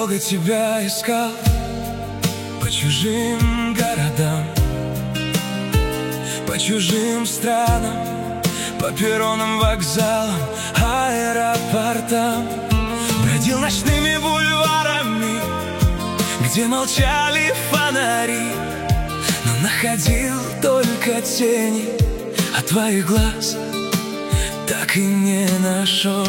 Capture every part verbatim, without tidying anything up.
долго тебя искал по чужим городам, по чужим странам, по перронам, вокзалам, аэропортам. Бродил ночными бульварами, где молчали фонари, но находил только тени, а твоих глаз так и не нашел.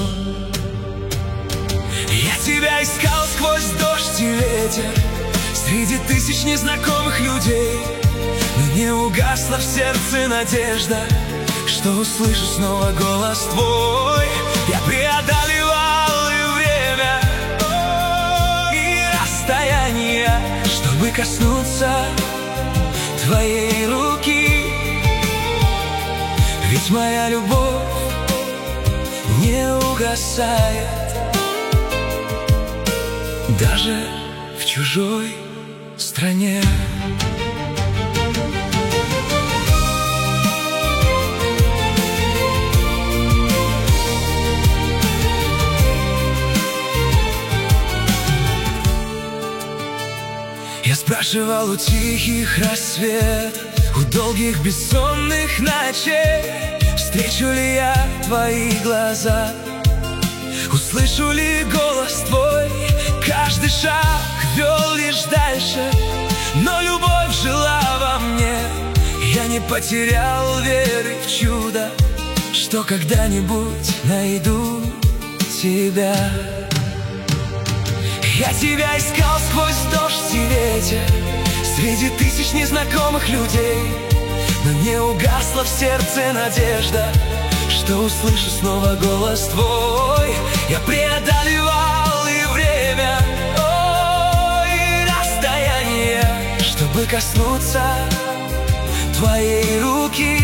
Я тебя искал сквозь дождь и ветер, среди тысяч незнакомых людей, но не угасла в сердце надежда, что услышу снова голос твой. Я преодолевал и время, и расстояние, чтобы коснуться твоей руки. Ведь моя любовь не угасает даже в чужой стране. Я спрашивал у тихих рассветов, у долгих бессонных ночей, встречу ли я твои глаза, услышу ли голос твой. Каждый шаг вел лишь дальше, но любовь жила во мне. Я не потерял веры в чудо, что когда-нибудь найду тебя. Я тебя искал сквозь дождь и ветер, среди тысяч незнакомых людей, но не угасла в сердце надежда, что услышу снова голос твой. Я преодолевал и время, о, и расстояние, чтобы коснуться твоей руки.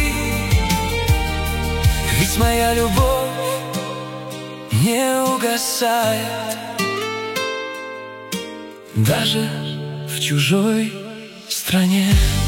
Ведь моя любовь не угасает даже в чужой стране.